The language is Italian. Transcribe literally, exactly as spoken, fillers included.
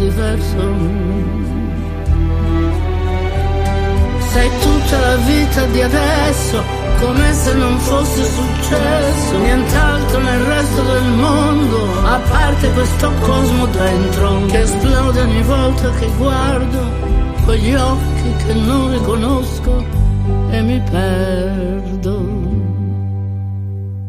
diverso. Sei tutta la vita di adesso, come se non fosse successo nient'altro nel resto del mondo, a parte questo cosmo dentro che esplode ogni volta che guardo quegli occhi che non riconosco e mi perdo.